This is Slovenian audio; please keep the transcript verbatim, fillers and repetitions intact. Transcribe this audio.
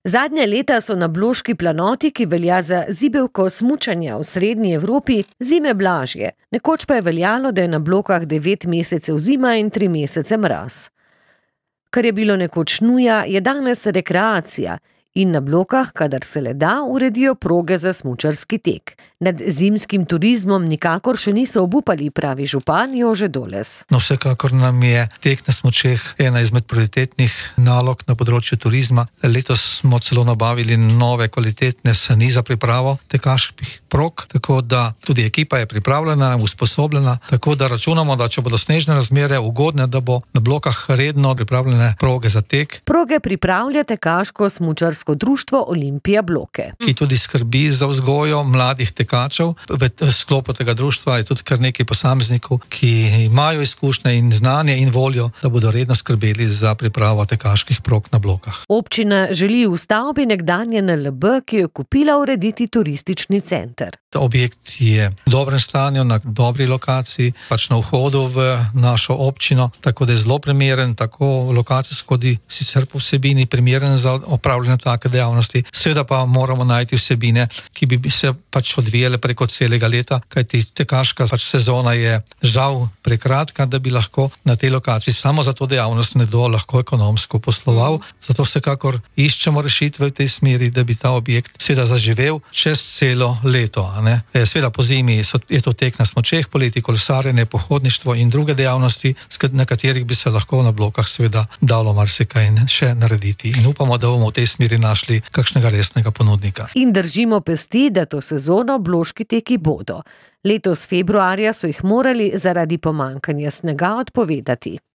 Zadnja leta so na Bloški planoti, ki velja za zibelko smučanja v srednji Evropi, zime blažje. Nekoč pa je veljalo, da je na Blokah devet mesecev zima in tri mesece mraz. Kar je bilo nekoč nuja, je danes rekreacija in na Blokah, kadar se le da, uredijo proge za smučarski tek. Nad zimskim turizmom nikakor še niso obupali, pravi župan Jože Doles. No, vsekakor nam je tek na smučeh ena izmed prioritetnih nalog na področju turizma. Letos smo celo nabavili nove kvalitetne sani za pripravo tekaških prog, tako da tudi ekipa je pripravljena, usposobljena, tako da računamo, da če bodo snežne razmere ugodne, da bo na Blokah redno pripravljene proge za tek. Proge pripravlja tekaško smučarsko društvo Olimpija Bloke, ki tudi skrbi za vzgojo mladih tekačev. V sklopu tega društva je tudi kar nekaj posameznikov, ki imajo izkušnje in znanje in voljo, da bodo redno skrbeli za pripravo tekaških prog na Blokah. Občina želi v stavbi nekdanje N L B, ki jo kupila, urediti turistični center. Objekt je v dobrem stanju, na dobri lokaciji, pač na vhodu v našo občino, tako da je zelo primeren, tako lokacijsko, kot sicer po vsebini primeren za opravljanje take dejavnosti. Seveda pa moramo najti vsebine, ki bi se pač odvijale preko celega leta, kajti tekaška pač sezona je žal prekratka, da bi lahko na tej lokaciji samo za to dejavnost nekdo lahko ekonomsko posloval. Zato vsekakor iščemo rešitve v tej smeri, da bi ta objekt seveda zaživel čez celo leto. Seveda po zimi je to tek na smučeh, poleti kolesarjenje, pohodništvo in druge dejavnosti, na katerih bi se lahko na Blokah seveda dalo marsikaj še narediti. In upamo, da bomo v tej smeri našli kakšnega resnega ponudnika. In držimo pesti, da to sezono bloški teki bodo. Letos februarja so jih morali zaradi pomanjkanja snega odpovedati.